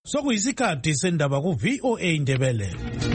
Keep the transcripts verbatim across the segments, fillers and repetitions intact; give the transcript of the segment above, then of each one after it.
Sokuyisikhathi sendaba ku V O A Ndebele.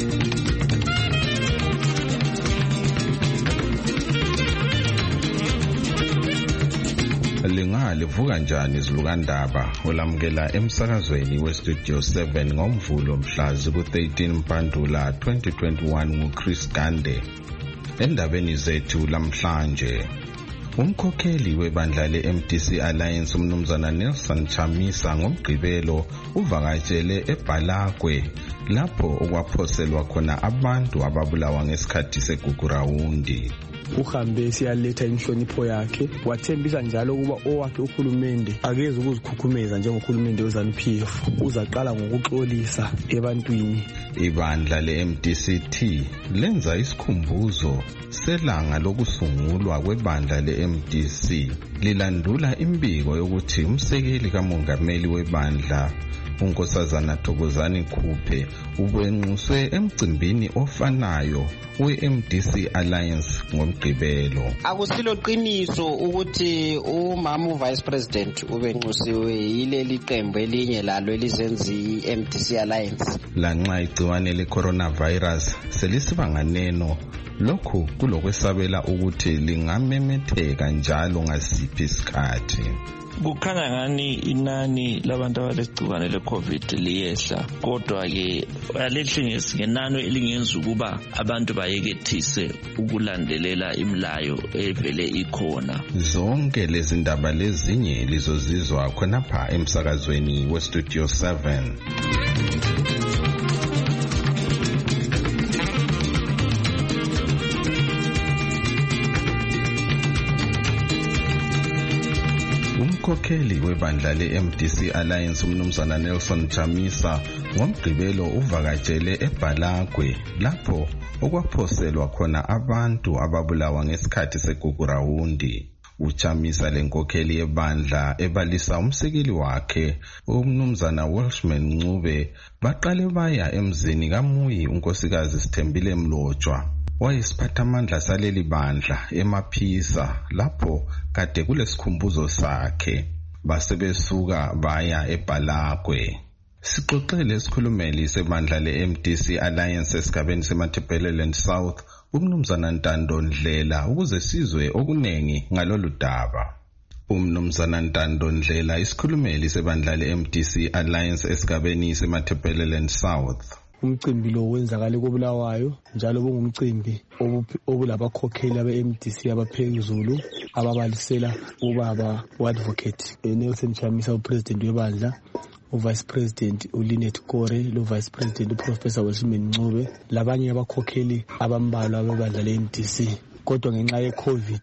Lingalivuka njani izilukandaba olamukela emsakazweni weStudio seven ngomvulo mhla ziku-thirteen Mpandula twenty twenty-one nguChris Gande. Endabeni zethu lamhlanje, umkhokheli webandla le-M D C Alliance umnumzana Nelson Chamisa ngomgqibelo uvakatshele eBhalagwe lapho okwaphoselwa khona abantu ababulawa ngesikhathi segugurawundi. Uhambe siyaletha inhlonipho yakhe, wathembisa njalo ukuba owakhe uhulumende akeze ukuzikhukhumeza njengohulumende weZANU-P F, uzaqala ngokuxolisa ebantwini. Ibandla le-M D C T lenza isikhumbuzo selanga lokusungulwa kwebandla le-M D C, lilandula imbiko yokuthi umsekeli kamongameli webandla uNkosazana Thokozani Khuphe ubenquswe emcimbini ofanayo we-M D C Alliance ngomgqibelo. Akusilo qiniso ukuthi umama uVice President ubenqusiwe yileli qembu elinye lalo elizenza i-M D C Alliance. Lanxa igciwane le-coronavirus selisibanganeno, lokhu kulokwesabela ukuthi lingamemetheka njalo ngasiphi isikhathi. Kukhanya ngani inani labantu abalegciwane le-COVID liyehla, kodwa ke alehli ngenani elingenza ukuba abantu bayekethise ukulandelela imlayo evele ikhona. Zonke lezi ndaba lezinye lizozizwa khonapha emsakazweni weStudio seven. Umkhokheli webandla le-M D C Alliance umnumzana Nelson Chamisa ngomgqibelo uvakatshele eBhalagwe lapho okwaphoselwa khona abantu ababulawa ngesikhathi segugurawundi. Uchamisa lenkokheli yebandla ebalisa umsekeli wakhe umnumzana Welshman Ncube baqale baya emzini kaMuyi unkosikazi Sithembile Mlotshwa, wayesiphathamandla saleli bandla eMaphisa lapho kade kulesikhumbuzo sakhe. Basebesuka baya eBhalagwe. Sixoxele isikhulumeli sebandla le-M D C Alliance esigabeni seMatabeleland South umnumzana Ntando Ndlela ukuze sizwe okunengi ngalolu daba. Umnumzana Ntando Ndlela isikhulumeli sebandla le-M D C Alliance esigabeni seMatabeleland South. Umcimbi lo wenzakala koBulawayo njalo bongumcimbi obulabakhokheli abe-M D C abaphezulu ababalisela ubaba uadvocate Nelson Chamisa upresident webandla, uvice president uLynette Kore, lo vice president uprofessor Welshman Ncube labanye abakhokheli abambalwa bebandla le-M D C. Kodwa ngenxa ye-COVID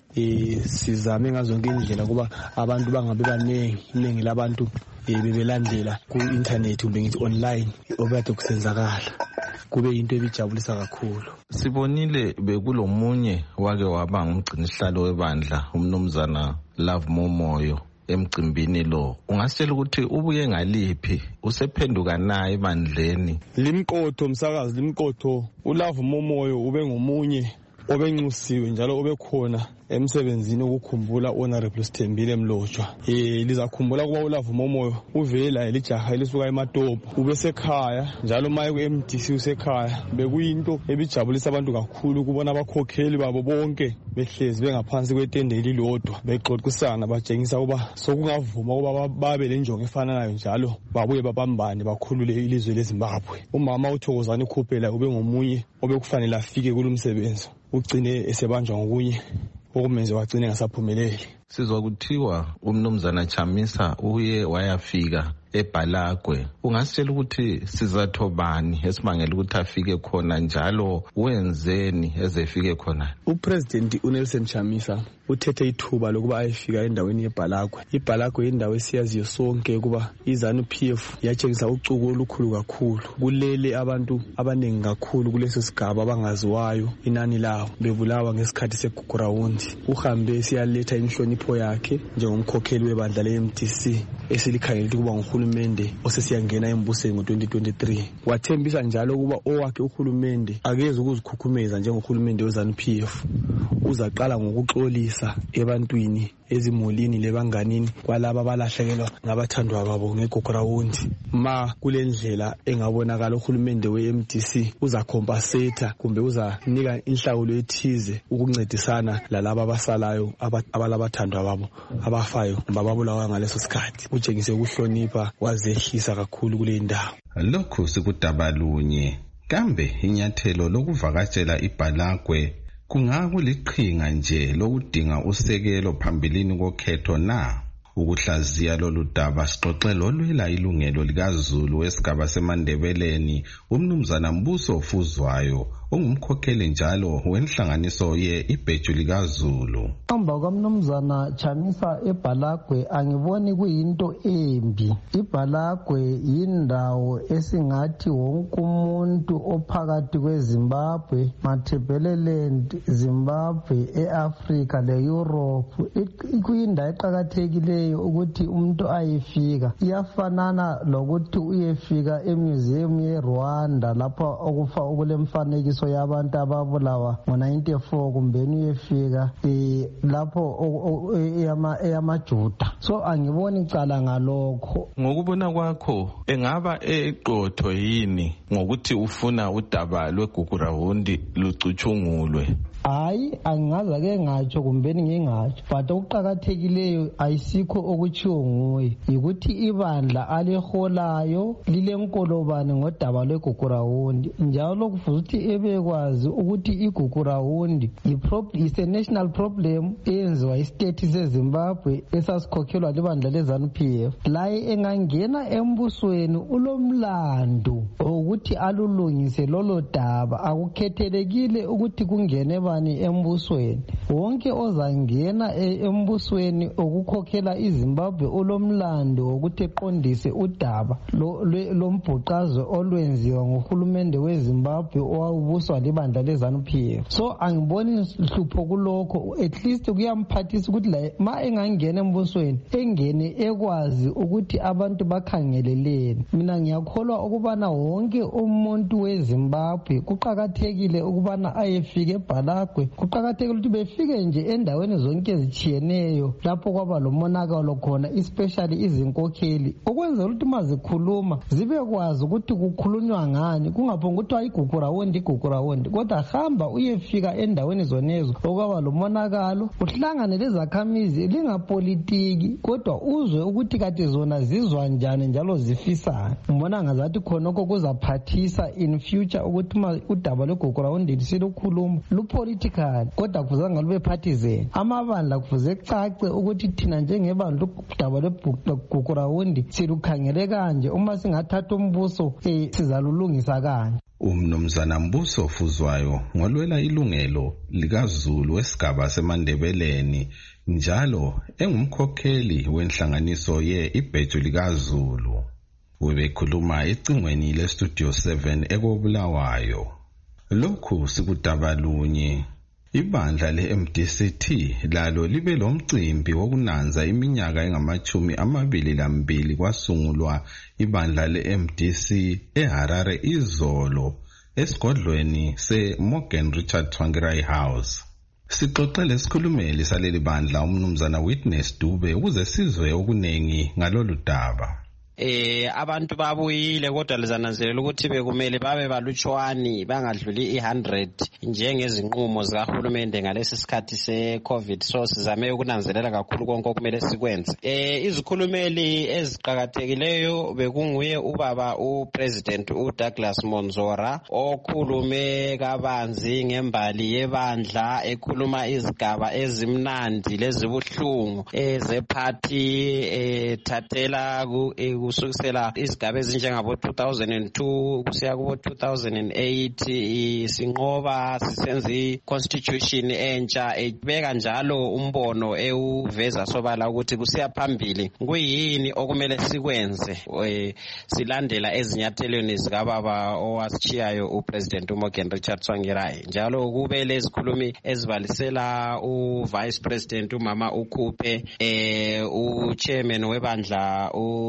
eh sizame ngazonke indlela kuba abantu bangabe banengi iningi labantu bebelandela ku-internet kumbe ngithi online obade kusenzakala, kube into ebijabulisa kakhulu. Sibonile bekulomunye wake waba ngumgcinisihlalo webandla umnumzana Love Momoyo emcimbini lo. Ungasitshela ukuthi ubuye ngaliphi, usephenduka naye ebandleni? Limqotho msakazi, limqotho uLove Momoyo ube ngomunye obenqusiwe njalo obekhona emsebenzini ukukhumbula Honorable Sithembile Mlotshwa. Eh lizakhumbula kuba uLove Momoyo uvela elijaha elisuka eMatopo ubesekhaya njalo maye ku-M D C usekhaya. Bekuyinto ebijabulisa abantu kakhulu kubona abakhokheli babo bonke behlezi bengaphansi kwetende elilodwa bexoxisana batshengisa kuba sokungavuma kuba babe lenjongo efanayo njalo babuye babambane bakhulule ilizwe leZimbabwe. Umama uThokozani Khuphe la ube ngomunye obekufanele afike kulomsebenzi, ugcine esebanjwa ngokunye okumenze wagcine ngasaphumeleli. Sizwa kuthiwa umnumzana Chamisa uye wayafika eBhalagwe. Ungasitshela ukuthi sizatho bani esimangela ukuthi afike khona njalo wenzeni ezefike khona? Upresident uNelson Chamisa uthethe ithuba lokuba ayefika endaweni yeBhalagwe. iBhalagwe indawo esiyaziyo sonke kuba iZANU-P F yatshengisa ucuku olukhulu kakhulu. Kulele abantu abaningi kakhulu kuleso sigaba abangaziwayo inani lawo bebulawa ngesikhathi segugurawundi. Uhambe siyaletha inhlonipho yakhe njengomkhokheli webandla le-M D C esilikhangela ukuba nguhulumende osesiyangena embusweni ngo-twenty twenty-three. Wathembisa njalo ukuba owakhe uhulumende akeze ukuzikhukhumeza njengohulumende weZANU-P F, uzaqala ngokuxolisa ebantwini ezimulini lebanganini kwalaba abalahlekelwa ngabathandwa babo ngeGugurawundi. Ma kulendlela engabonakala uhulumende we-M D C uzacompensate kumbe uzanika inhlawulo ethize ukuncedisana lalaba abasalayo abalabathandwa babo abafayo ngoba babulawa ngaleso sikhathi. Utshengise ukuhlonipha wazehlisa kakhulu kule ndawo. Lokhu sikudabalunye kambe inyathelo lokuvakatshela iBalagwe kungakuliqhinga nje lokudinga usekelo phambilini kokhetho na? Ukuhlaziya lolu daba sixoxele olwela ilungelo likaZulu wesigaba seMandebeleni uMnumzana Mbuso Fuzwayo ongumkhokheli njalo wenhlanganiso ye ibheju likaZulu. Hamba kwaMnumzana Chamisa eBalagwe angiboni kuyinto embi. iBalagwe yindawo esingathi wonke umuntu ophakathi kweZimbabwe, Matabeleland, Zimbabwe, eAfrica leEurope ikuyindawo eqhakathekileyo ukuthi umuntu ayefika. Iyafanana lokuthi uyefika emuseum yeRwanda lapho okufa okulemfanekiso yabantu ababulawa ngo ninety-four kumbeni uyefika eh lapho eyamaJuda. So angiboni icala ngalokho. Ngokubona kwakho engaba eqotho yini ngokuthi ufuna udaba lweGugurawundi lucuthungulwe? Hayi angaza ke ngatsho kumbeni ngingatsho, but okuqhakathekileyo ayisikho okuchiwo nguye ukuthi ibandla aleholayo lilenkolobane ngodaba lweGugurawundi, njalo kufuze ukuthi ebekwazi ukuthi iGugurawundi is a national problem eyenziwa istate seZimbabwe esasikhokhelwa libandla leZANU P F. Laye engangena embusweni ulomlando ukuthi alulungise lolo daba, akukhethelekile ukuthi kungene embusweni. Wonke ozangena embusweni okukhokhela iZimbabwe ulomlando ukuthi eqondise udaba lombhuqazwe olwenziwa ngohulumende weZimbabwe owawubuswa libandla leZANU P F. So angiboni hlupho kulokho, at least kuyamphathisa ukuthi la ma engangena embusweni engene ekwazi ukuthi abantu bakhangeleleni. Mina ngiyakholwa ukubana wonke umuntu weZimbabwe kuqhakathekile ukubana ayefike eBalagwe. Kuqhakathekile ukuthi befike nje endaweni zonke ezitshiyeneyo lapho kwaba lomonakalo khona, especially izinkokheli, okwenzela ukuthi mazikhuluma zibe kwazi ukuthi kukhulunywa ngani, kungaphonga ukuthi ayigugurawundi igugurawundi, kodwa hamba uyefika endaweni zonezo okwaba lomonakalo uhlangane lezakhamizi lingapolitiki, kodwa uzwe ukuthi kade zona zizwa njani njalo zifisana. Mbona ngazathi khonoko kuzaphathisa in future ukuthi udaba lweGugurawundi silukhuluma lupolitical, kodwa kufuzanga lube partisan. Amabandla kufuze cace ukuthi thina njengebandla udaba lweGugurawundi silukhangele kanje, uma singathatha umbuso eh sizalulungisa kanje. Umnumzana Mbuso Fuzwayo ngolwela ilungelo likaZulu wesigaba seMandebeleni njalo engumkhokheli wenhlanganiso ye ibheju likaZulu. Webekhuluma ecingweni leStudio seven ekobulawayo. Lokhu sikudabalunye. Ibandla le-M D C T lalo libe lomcimbi wokunanza iminyaka engamachumi amabili lambili kwasungulwa ibandla le-M D C eHarare izolo esigodlweni se-Morgan Richard Tsvangirai House. Sixoxele isikhulumeli saleli bandla umnumzana Witness Dube ukuze sizwe okunengi ngalolu daba. Eh abantu babuyile kodwa lizananzelela ukuthi bekumele babe balutshwani bangadluli one hundred njengezinqumo zikahulumende ngalesi sikhathi se-COVID. So sizame ukunanzelela kakhulu konke okumele sikwenze. Eh izikhulumeli eziqhakathekileyo bekunguye ubaba uPresident uDouglas Monzora okhulume kabanzi ngembali yebandla, ekhuluma izigaba ezimnandi lezibuhlungu ezephathi ethathela ku kusukisela izigaba ezinjengabo two thousand two kusiya kubo two thousand eight sinqoba sisenza i-constitution entsha, ebeka njalo umbono ewuveza sobala ukuthi kusiya phambili kuyini okumele sikwenze silandela ezinyathelweni zikababa owasichiyayo uPresident uMorgan Richard Tsvangirai. Njalo kube lezikhulumi ezibalisela uVice President umama uKhuphe, eh uChairman webandla uMorgan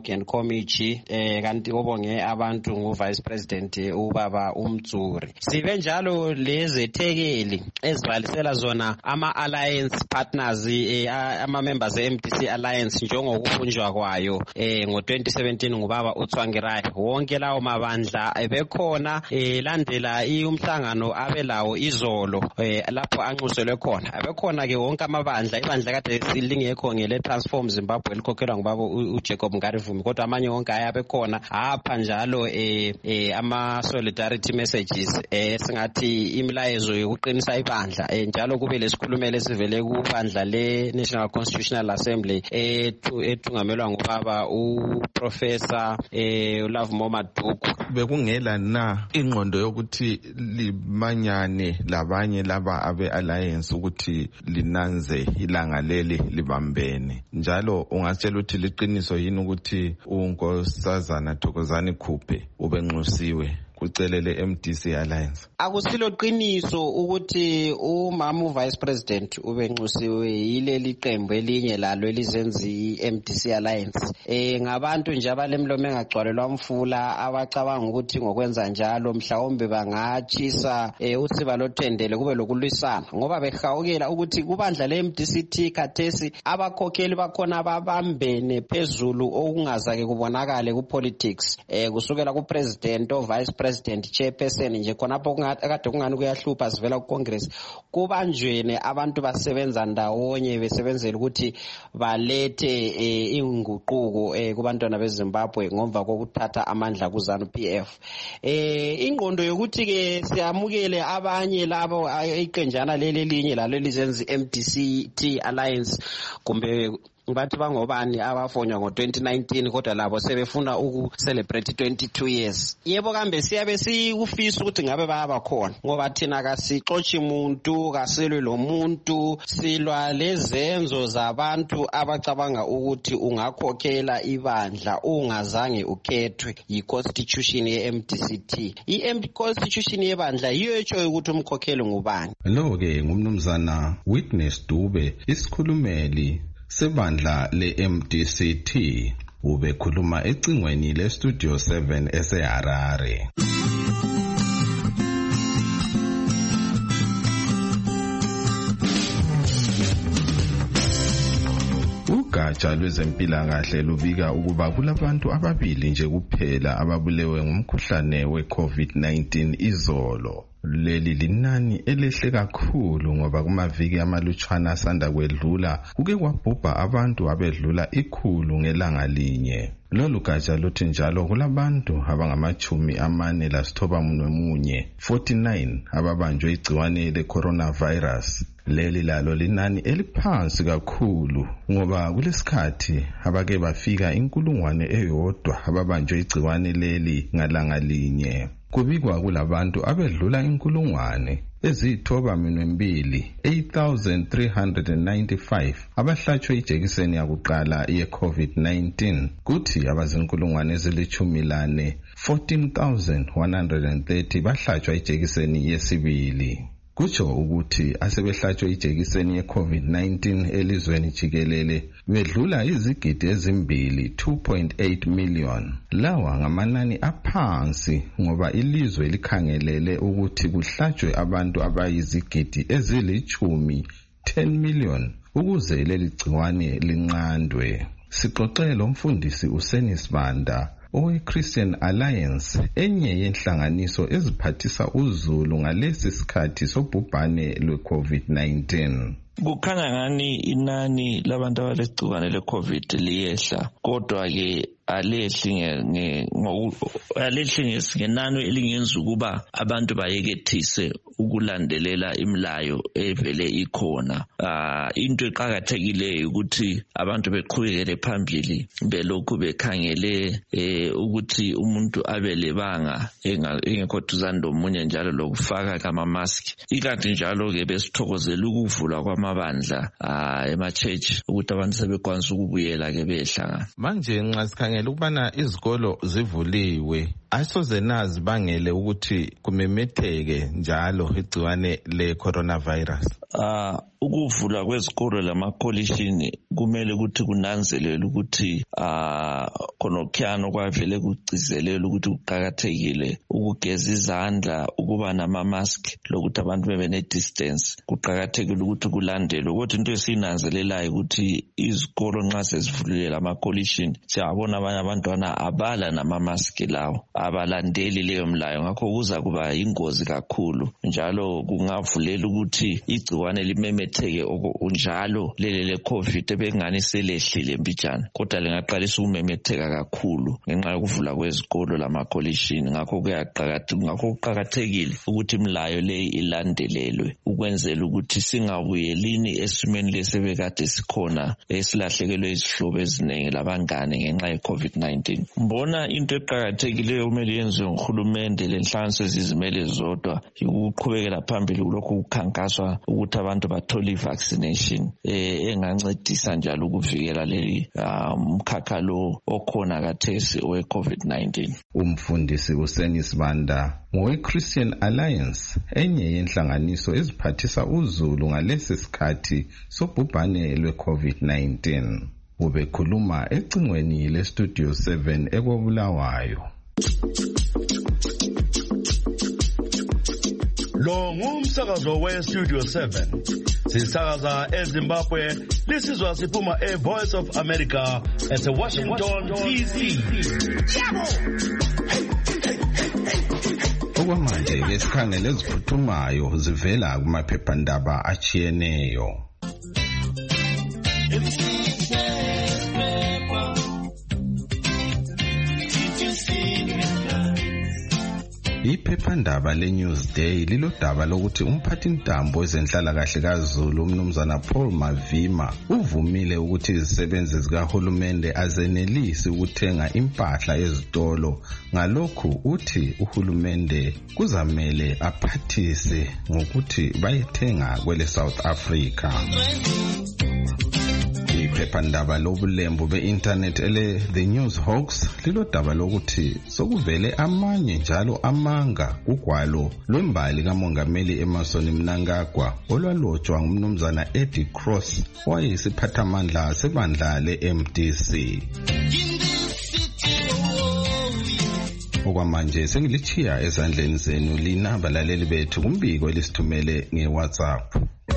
Weekend Committee eh kanti obonge abantu nguvice president ubaba uMtsuri. Sibe njalo lezethekeli ezibalisela zona ama alliance partners eh, ama members e M D C alliance njengokufunjwa kwayo eh ngo twenty seventeen ngubaba uTsvangirai. Wonke lawo mabandla ebekhona eh landela umhlangano abelawo izolo eh lapho anxuselwe khona. Abekhona ke wonke amabandla, ibandla kade silingekho ngele Transform Zimbabwe likhokhelwa ngubaba uJacob Ngarivumi, kodwa amanye wonke ayabekhona apha njalo eh, eh ama solidarity messages eh singathi imilayezo yokuqinisa ibandla eh, njalo kube lesikhulumelo esivele kubandla le National Constitutional Assembly eh ethungamelwa ngubaba uProfessor eh Love Momaduku. Bekungela na ingqondo yokuthi limanyane labanye laba abe alliance ukuthi linanze ilanga leli libambene, njalo ungatshela ukuthi liqiniso yini ukuthi unkosazana Thokozani Khuphe ubenxusiwe kucelele M D C alliance? Akusilo qiniso ukuthi umama uvice president ubenxusiwe yileli qembu elinye lalo elizenzi M D C alliance. Eh ngabantu nje abalemlomo engagcwalelwa umfula abacabanga ukuthi ngokwenza njalo mhlawumbe bangachisa eh usiba lothendele kube lokulwisana, ngoba behawukela ukuthi kubandla le M D C T khathesi abakhokheli bakhona ababambene phezulu okungazake kubonakale ku politics eh kusukela ku president o vice president President chairperson nje khonapho kade kungani kuyahlupha sivela ku Congress kubanjwene abantu basebenza ndawonye besebenzela ukuthi balethe inguquko kubantwana beZimbabwe ngomva kokuthatha amandla ku ZANU P F. Eh ingqondo yokuthi ke siyamukele abanye labo iqenjana leli linye lalo lizenzi M D C T alliance kumbe bathi bangobani abafonywa ngo twenty nineteen kodwa labo sebefuna uku celebrate twenty-two years. Yebo kambe siyabe sikufisa ukuthi ngabe bayaba khona, ngoba thina kasixoxi umuntu kaselwe lo muntu, silwa lezenzo zabantu abacabanga ukuthi ungakhokhela ibandla ungazange ukhethwe yi constitution ye M D C T. I constitution yebandla yiyo etsho ukuthi umkhokheli ngubani. Lo ke ngumnumzana Witness Dube, isikhulumeli sebandla le M D C T, ubekhuluma ecingweni le Studio seven eseHarare. Ugatsha lwezempilakahle lubika ukuba kulabantu ababili nje kuphela ababulewe ngumkhuhlane we COVID nineteen izolo. Leli linani elehle kakhulu ngoba kumaviki amalutshwana asanda kwedlula kuke kwabhubha abantu abedlula ikhulu ngelanga linye. Lolu gatsha luthi njalo kulabantu abangamachumi amane lasithoba munye forty-nine ababanjwe igciwane le coronavirus. Leli lalo linani eliphansi kakhulu ngoba kulesikhathi abake bafika inkulungwane eyodwa ababanjwe igciwane leli ngalanga linye. Kubikwa kulabantu abedlula inkulungwane ezithoba minwembili eight thousand three hundred ninety-five abahlatshwe ijekiseni yakuqala ye COVID nineteen, kuthi abazinkulungwane ezilithumi lane fourteen thousand one hundred thirty bahlatshwa ijekiseni yesibili. Kutsho ukuthi asebehlatshwe ijekiseni ye COVID nineteen elizweni jikelele bedlula izigidi ezimbili two point eight million. Lawa ngamanani aphansi ngoba ilizwe likhangelele ukuthi kuhlatshwe abantu abayizigidi ezilichumi ten million ukuze leli gciwane linqandwe. Sixoxele umfundisi uSenis Banda owe-Christian Alliance, enye yenhlanganiso eziphathisa uzulu ngalesi sikhathi sobhubhane lwe-COVID nineteen. Kukhanya ngani inani labantu abalegciwane le-COVID liyehla, kodwa ke alehli nge alehli ngenani elingenza ukuba abantu bayekethise ukulandelela imilayo evele ikhona. Ah into eqhakathekile ukuthi abantu beqhubekele phambili belokhu bekhangele eh ukuthi umuntu abelebanga engekho duzane lomunye njalo lokufaka kama mask. Ikanti njalo ke besithokozela ukuvulwa kwamabandla ah ema church ukuthi abantu sebekwanisa ukubuyela ke behlangana. Manje nxa sikhangela ukubana izikolo zivuliwe asoze nazi bangele ukuthi kumemetheke njalo igciwane le coronavirus. Ah uh, ukuvula kwezikolo lamakolishini kumele ukuthi kunanzelele ukuthi ah uh, khonokhiyano kwavele kugcizelela ukuthi kuqhakathekile ukugeza izandla, ukuba nama mask, lokuthi abantu bebe ne distance. Kuqhakathekile ukuthi kulandelwe. Kodwa into esinanzelelayo ukuthi izikolo nxa sezivulile lamakolishini siyabona abanye abantwana abala nama mask lawo, abalandeli leyo mlayo, ngakho kuza kuba ingozi kakhulu njalo kungavulela ukuthi igciwane limemetheke njalo lele le COVID ebengani selehlile mbijana, kodwa lingaqalisa ukumemetheka kakhulu ngenxa yokuvula kwezikolo lamakolishini. Ngakho kuyaqhakathekile ngakho kuqhakathekile ukuthi imlayo le ilandelelwe ukwenzela ukuthi singabuyelini esimeni lesebekade sikhona esilahlekelwe izihlobo eziningi labangane ngenxa ye COVID nineteen. Mbona into eqhakathekileyo kumele yenziwe nguhulumende lenhlanganiso ezizimele zodwa ukuqhubekela phambili kulokhu kukhankaswa ukuthi abantu bathole vaccination eh engancedisa njalo ukuvikela le umkhakha lo okhona kathesi we COVID nineteen. Umfundisi uSenisibanda ngowe Christian Alliance, enye yenhlanganiso eziphathisa uzulu ngalesi sikhathi sobhubhane lwe COVID nineteen. Ubekhuluma ecingweni le Studio seven ekobulawayo. Lo ngumsakazo we Studio seven. Sisakaza eZimbabwe, lisizwa siphuma e Voice of America at Washington D C. Okwamanje ke sikhangele eziphuthumayo zivela kumaphephandaba achiyeneyo. Iphephandaba le Newsday lilodaba lokuthi umphathintambo wezenhlala kahle kaZulu umnumzana Paul Mavima uvumile ukuthi izisebenzi zikahulumende azenelisi ukuthenga impahla ezitolo. Ngalokhu uthi uhulumende kuzamele aphathise ngokuthi bayethenga kwele South Africa. Iphephandaba lobulembu be-internet ele The News Hawks lilodaba lokuthi sokuvele amanye njalo amanga kugwalo lwembali kamongameli Emmerson Mnangagwa olwalotshwa ngumnumzana Eddie Cross wayeyisiphathamandla sebandla le-M D C. Okwamanje sengilichiya ezandleni zenu lina balaleli bethu kumbiko elisithumele nge-WhatsApp.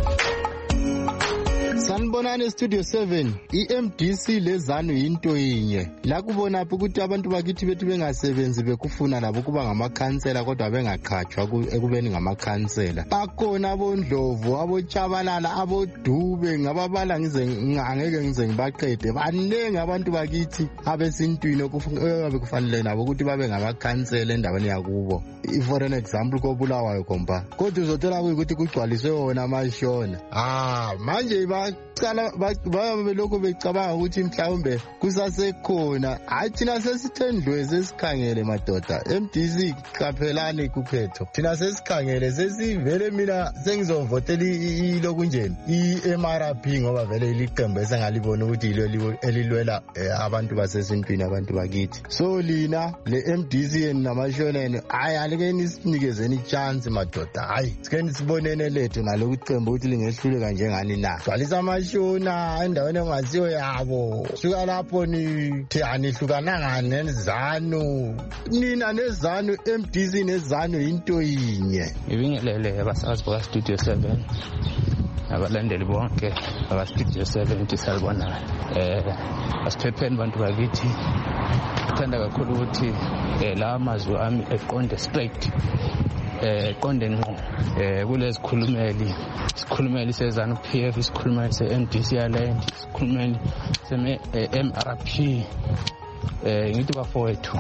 Sanibonani Studio seven, i-M D C lezanu into yinye. La kubona phi ukuthi abantu bakithi bethu bengasebenzi bekufuna nabo kuba ngamakhansela kodwa bengaqhatshwa ekubeni ngamakhansela. Bakhona abondlovu, abotshabalala, abodube, ngababala ngize ngangeke ngize ngibaqede. Banenge abantu bakithi abesintwini okufanele kufanele nabo ukuthi babe ngamakhansela endaweni yakubo. For an example kobulawayo kompa. Kodwa uzothola ukuthi kugcwaliswe wona amashona. Ah, manje ba cala babelokho becabanga ukuthi mhlawumbe kusasekhona. Hayi thina sesithendlwe sesikhangele madoda. M D C qaphelani kuphetho. Thina sesikhangele sesivele mina sengizovotela ilokunjeni i-M R P ngoba vele iliqembu esengalibona ukuthi yilo elilwela abantu basesintwini abantu bakithi. So lina le M D C namashoneni hayi alike nisinikezeni chance madoda. Hayi sikeni sibonene lethu nalokuthi qembu ukuthi lingehluleka njengani na. Gcwalisa amashona endaweni engaziyo yabo. Suka lapho nithi anihlukananga nezanu. Nina nezanu M D C nezanu into yinye. Ibingelele abasazi baka Studio seven. Abalandeli bonke aba Studio seven tisalibona. Eh asiphepheni bantu bakithi. Thanda kakhulu ukuthi la amazwi ami eqonde straight. Eh qonde ngqo eh kulezikhulumeli sikhulumeli sezanu P F isikhulumeli se M D C Land isikhulumeli seme M R P eh ngithi bafowethu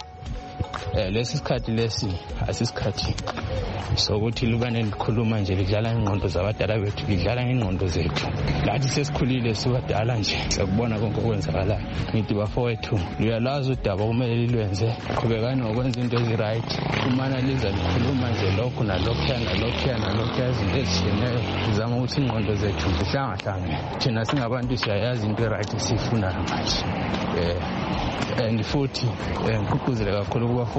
eh lesi sikhathi lesi asisikhathi sokuthi lubane likhuluma nje lidlala ingqondo zabadala bethu lidlala ingqondo zethu lathi sesikhulile sibadala nje sakubona konke okwenzakalayo ngithi bafowethu luyalazi udaba kumele lilwenze qhubekani ngokwenza into ezi right kumana liza likhuluma nje lokho nalokho nalokho nalokho izinto ezishiyeneyo sizama ukuthi ingqondo zethu zihlangahlangane thina singabantu siyayazi into right sifuna manje eh and futhi ngikhuphuzele kakhulu kuba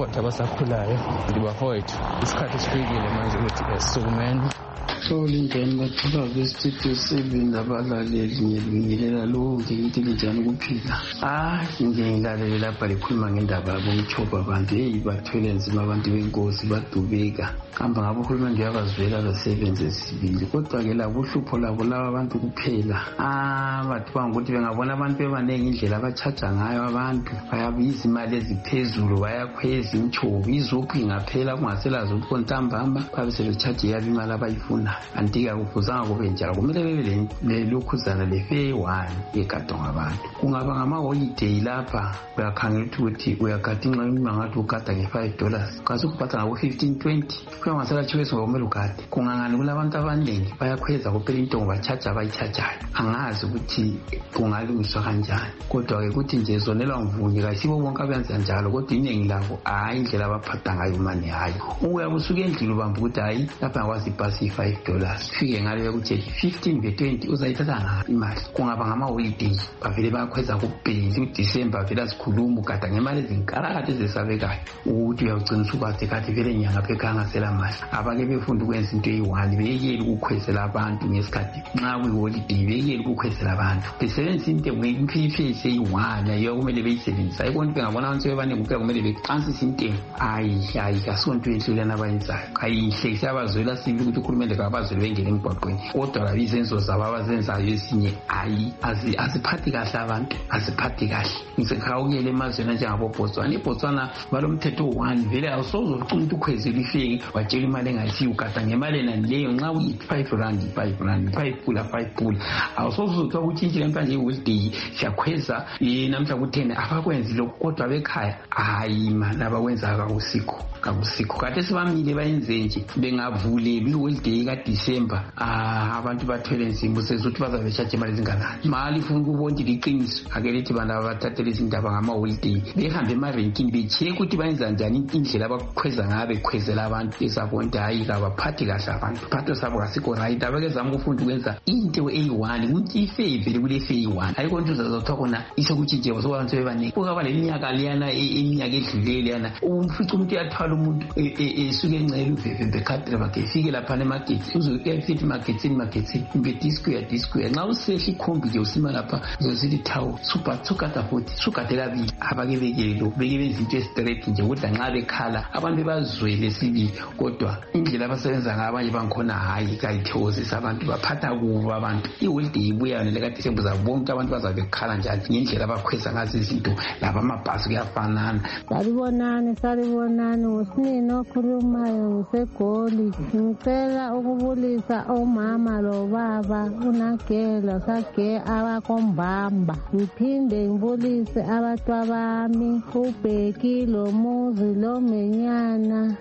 abantu abasakhulayo ndibafowethu isikhathi sifikile manje ukuthi esisukumeni. So linjani bathola kwestudio seven abalaleli ngiyabingelela lonke ngithi linjani ukuphila. Ah nje ngilalele lapha likhuluma ngendaba yabomchoba abantu hey bathwele nzima abantu benkosi badubeka hamba ngabo uhulumende uyabazwela abasebenzi esibili kodwa ke labo uhlupho labo laba abantu kuphela. Ah bathi bangukuthi bengabona abantu bebaningi indlela abachaja ngayo abantu bayabiza imali eziphezulu bayakhweza imchobo izophi ngaphela kungaselazo ukontambamba babe sebechaje yabi imali abayifuna. Antika kufuzanga kube njalo kumele bebe lelokhuzana lefe one yegadwa ngabantu kungaba ngama holiday lapha uyakhangela ukuthi uyagada inxenye ngathi ugada nge-five dollars kasi ukuphatha ngabo fifteen twenty kuyangasela chiweso ngomela ugade kungangani kulabantu abaningi bayakhweza kuphela intongo bachaja abayichajayo angazi ukuthi kungalungiswa kanjani kodwa ke ukuthi nje zonelwa ngivunye kayisibo bonke abenza njalo kodwa iningi labo hayi indlela abaphatha ngayo imali hayi uyabusuka endlini ubamba ukuthi hayi lapha ngakwazi ibhasi five dollars fike ngalo yokuthi fifteen be twenty uzayithatha ngayo imali kungaba ngama holiday bavele bayakhweza kubheli uDecember vele asikhuluma ugada ngemali ezinkarakade ezisabekayo ukuthi uyawugcina usubathe kade vele inyanga phekhanga sela mali abake befunda ukwenza into eyi-one beyekeli ukukhwezela abantu ngesikhathi nxa kuyiholiday beyekeli ukukhwezela abantu besebenzisa into ngemphiphesi eyi-one ayiyo kumele beyisebenzisa ayikona bengabona abantu sebebaningi kuphela kumele beqansise intengo hayi hayi kasonto enhle lana abayenzayo ayihle siyabazwela sibili ukuthi uhulumende kabazwele bengene emgwaqweni kodwa labi izenzo zabo abazenzayo esinye hayi aziphathi kahle abantu aziphathi kahle ngisekhawukele emazweni njengabo Botswana iBotswana balomthetho one vele awusoze ucunta ukhwezela ifeki watshela imali engayisiyo ugada ngemali naleyo nxa uyi-five rand five rand five pula five pula awusoze uzothiwa kutshintshile mhlanje i-holiday siyakhweza namhla ku-ten abakwenzi lokhu kodwa bekhaya hayi mani abakwenzayo kakusikho kakusikho kade sibamile bayenze nje bengavuleli i-holiday kaDisemba abantu bathwele nzima usezuthi bazabe beshaje imali ezinganani mali funa ukubona liqiniso ake lithi bantu abathathela izindaba ngama-holiday behambe emarenkini becheke ukuthi bayenza njani indlela abakhweza ngayo bekhwezela abantu esabona hayi kabaphathi kahle abantu phatho sabo kasikho right abakezama ukufunda ukwenza into eyi-one ukuthi ifeyivele kule feyi-one ayikho nto uzazothiwa khona isekutshintsheba sokubantu bebaningi kukaba le minyaka liyana eminyaka edlulele liyana umfica umuntu uyathwala umuntu esuke encela uvevembe khadira bakhe efike laphana emagethi uzofithi magethini magethini imbe disquare disquare nxa usehla ikhombi nje usima lapha uzosithi thawu sugada futhi sugadela bili abake bekele lokhu beke benza into estraight nje kodwa nxa bekhala abantu bazwele sibili kodwa indlela abasebenza ngayo abanye bangikhona hayi kayithozisa abantu baphatha kubo abantu iholiday ibuya nele kaDisemba zabo bonke abantu bazabe bekhala njalo ngendlela abakhweza ngazo izinto laba amabhasi kuyafanana salibonani salibonani usinini okhulumayo ngusegoli ngicela ukubulisa omama lobaba unagela sage abakombamba ngiphinde ngibulise abatwabami uBheki lomuzi lomenyana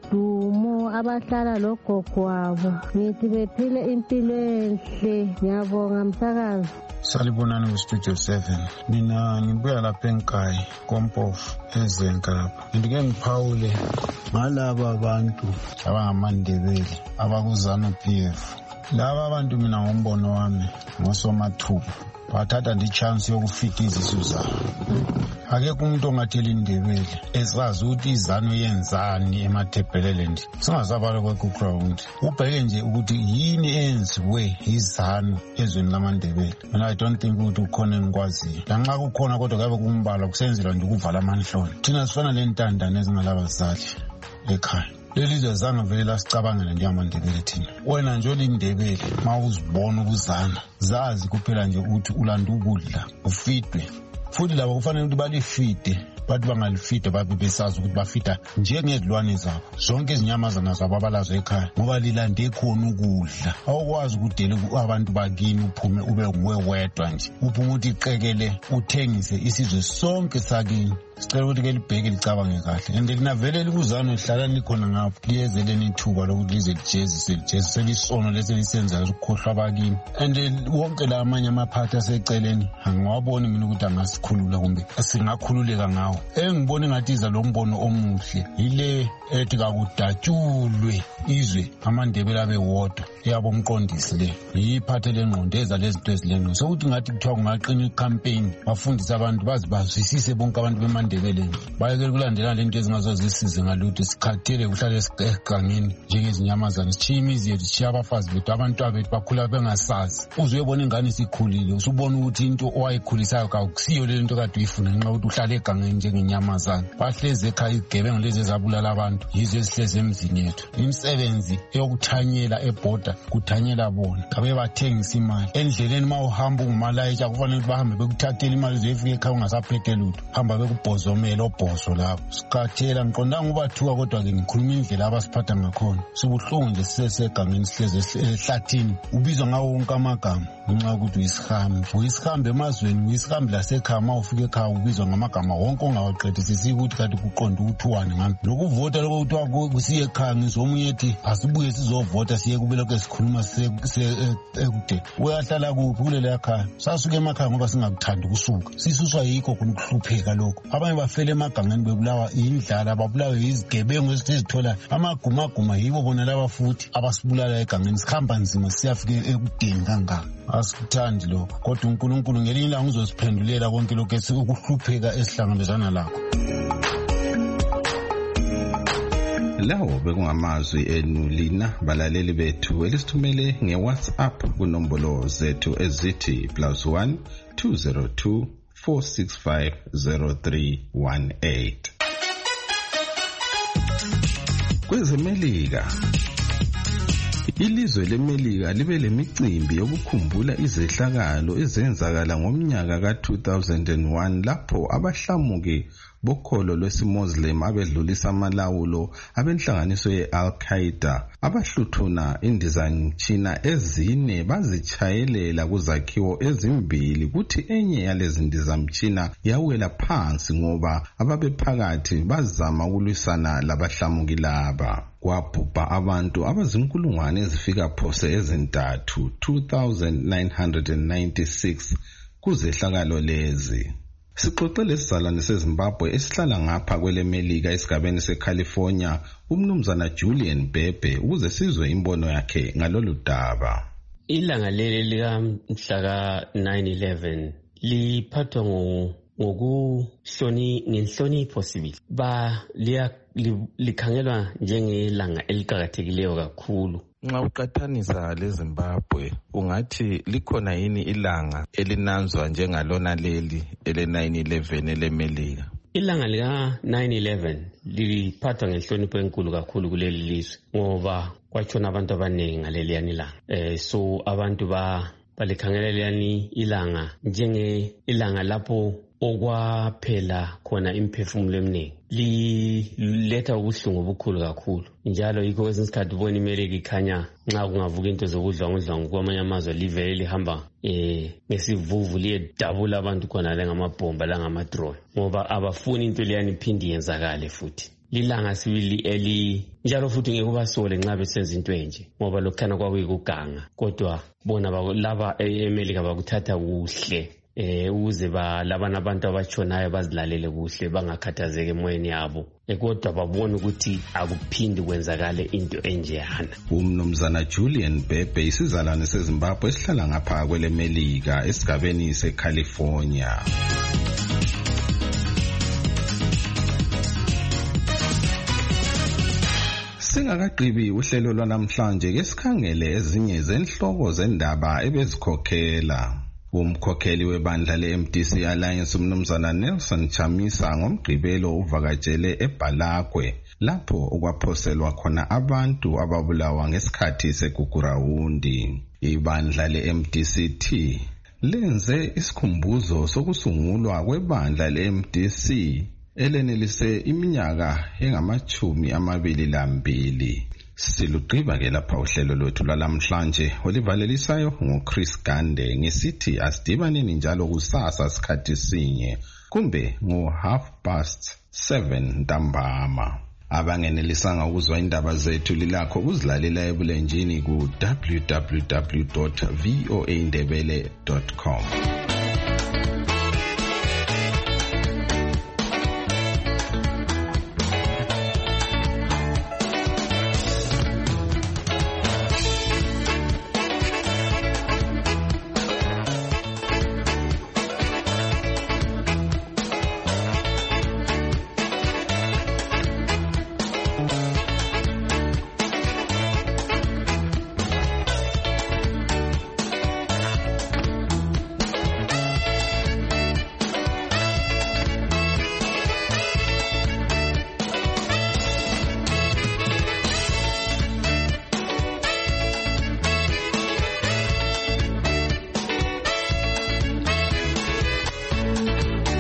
lodumo abahlala logogo wabo ngithi bephile impilo enhle ngiyabonga msakazi. Salibonani kustudio seven mina ngibuya lapha eNkayi Kompofu eZenka lapha ngike ngiphawule ngalaba abantu abangamandebele abakuzanu P F laba abantu mina ngombono wami ngosomathuba bathatha ndi chance yokufika izisu zabo akekho umuntu ongathela indebele esazi ukuthi izano yenzani emathebhelele singazabala kweground ubheke nje ukuthi yini enziwe izano ezweni lamandebele and I don't think ukuthi ukhona engikwaziyo lanxa kukhona kodwa kabe kumbala kusenzela nje ukuvala amanhloni thina sifana lentandane ezingalabazali ekhaya leli zazange vele lasicabangela njengamandebele thina wena nje olindebele ma uzibona ukuzana zazi kuphela nje ukuthi ulanda ukudla ufidwe futhi labo kufanele ukuthi balifide bathi bangalifida babe besazi ukuthi bafida njengezilwane zabo zonke izinyamazana zabo abalazo ekhaya ngoba lilande khona ukudla awukwazi ukudela abantu bakini uphume ube nguwe wedwa nje uphume ukuthi iqekele uthengise isizwe sonke sakini sicela ukuthi ke libheke licabange kahle and linavele likuzana lihlala likhona ngapho liyezeleni ithuba lokuthi lize lijezise lijezise selisono leselisenzayo ukukhohlwa abakini and wonke la amanye amaphathi aseceleni angiwaboni mina ukuthi angasikhulula kumbe singakhululeka ngawo engibona ngathi iza lo mbono omuhle yile ethi kakudatshulwe izwe amandebele abe wodwa yabo umqondisi le yiphathele ngqondo eza lezinto ezilengqondo sokuthi ngathi kuthiwa kungaqina icampaign bafundisa abantu bazi bazwisise bonke abantu bemandebeleni bayekele kulandela lento ezingazozisize ngalutho sikhathele kuhlale egangeni njengezinyamazana sitshiya imizi yethu sitshiya abafazi bethu abantwana bethu bakhula bengasazi uze uyebona ingane isikhulile usubona ukuthi into owayikhulisayo kakusiyo le nto kade uyifuna ngenxa ukuthi uhlale egangeni njengenyamazana bahlezi ekhaya izigebengu lezi ezabulala abantu yizo ezihlezi emzini yethu imisebenzi yokuthanyela ebhoda kuthanyela bona kabe bathengisa imali endleleni ma uhamba ungumalayitsha kufanele ukuthi bahambe bekuthathela imali uzoyifika ekhaya ungasaphethe lutho hamba bekubhozomela obhozo lapho sikhathela ngiqondanga ubathuka kodwa-ke ngikhuluma indlela abasiphatha ngakhona sibuhlungu nje sisesegangeni sihlezi ehlathini ubizwa ngawo wonke amagama ngenxa yokuthi uyisihambi uyisihambi emazweni uyisihambi lasekhaya ma ufika ekhaya ubizwa ngamagama wonke ongawaqedisisi ukuthi kanti kuqonda ukuthi uwane ngami lokuvota lokho kuthiwa kusiye ekhaya ngizwa omunye ethi asibuye sizovota siye kube lokho esikhuluma ekude uyahlala kuphi kuleleya khaya sasuke emakhaya ngoba singakuthandi ukusuka sisuswa yikho khona ukuhlupheka lokho abanye bafela emagangeni bebulawa indlala babulawe yizigebengu esizithola amagumaguma yibo bona laba futhi abasibulala egangeni sikhamba nzima siyafika ekudeni kangaka asikuthandi lokho kodwa uNkulunkulu ngelinye ilanga uzosiphendulela konke lokho ukuhlupheka esihlangabezana lakho. Lawo bekungamazwi enu lina balaleli bethu elisithumele ngeWhatsApp kunombolo zethu ezithi plus one two zero two four six five zero three one eight. Kwezemelika ilizwe leMelika libe lemicimbi yokukhumbula izehlakalo ezenzakala ngomnyaka ka two thousand one lapho abahlamuki bokholo lwesimuslim abedlulisa amalawulo abenhlanganiso ye-Al-Qaeda abahluthuna indizamtshina ezine bazichayelela kuzakhiwo ezimbili kuthi enye yalezi ndizamtshina yawela phansi ngoba ababephakathi bazama ukulwisana labahlamuki laba. Kwabhubha abantu abazinkulungwane ezifika phose ezintathu two thousand nine hundred ninety-six kuzehlakalo lezi. Sixoxele isizalwane seZimbabwe esihlala ngapha kweleMelika esigabeni seCalifornia umnumzana Julian Bhebhe ukuze sizwe imbono yakhe ngalolu daba. Ilanga leli likamhla nine eleven liphathwa ngokuhloni ngenhlonipho sibili ba liya likhangelwa njengelanga eliqhakathekileyo kakhulu. Nxa uqathanisa leZimbabwe ungathi likhona yini ilanga elinanzwa njengalona leli ele nine eleven eleMelika? Ilanga lika nine eleven liphathwa ngenhlonipho enkulu kakhulu kuleli lizwe ngoba kwatshona abantu abaningi ngaleliyani ilanga. Eh so abantu ba balikhangela leliyani ilanga njenge ilanga lapho okwaphela khona imphefumulo eminingi. Liletha ubuhlungu obukhulu kakhulu njalo yikho kwesinye isikhathi ubona iMelika ikhanya nxa kungavuka into zokudlwangudlwangu kwamanye amazwe livele lihamba eh ngesivuvu liyedabula abantu khona le ngamabhomba la ngamadrone ngoba abafuni into leyani iphindi yenzakale futhi. Lilanga sibili eli njalo futhi ngeke ubasole nxa besenza into enje ngoba lokukhana kwakuyikuganga kodwa bona laba eMelika bakuthatha kuhle. Eh uze ba labana abantu abatshonayo bazilalele kuhle bangakhathazeke emoyeni yabo kodwa babona ukuthi akuphindi kwenzakale into enjeyana. Umnumzana Julian Bhebhe isizalwane seZimbabwe esihlala ngapha kweleMelika esigabeni seCalifornia. Singakagqibi uhlelo lwanamhlanje ke sikhangele ezinye zenhloko zendaba ebezikhokhela. Umkhokheli webandla le-M D C Alliance umnumzana Nelson Chamisa ngomgqibelo uvakatshele eBalagwe lapho okwaphoselwa khona abantu ababulawa ngesikhathi segugurawundi. Ibandla le-M D C T lenze isikhumbuzo sokusungulwa kwebandla le-M D C elenelise iminyaka engamachumi amabili lambili. Silugqiba ke lapha uhlelo lwethu lwalamhlanje olivalelisayo ngoChris Gande ngesithi asidibaneni njalo kusasa sikhathi sinye kumbe ngo half past seven ntambama. Abangenelisanga ukuzwa indaba zethu lilakho ukuzilalela ebulenjini ku w w w dot voa ndebele dot com.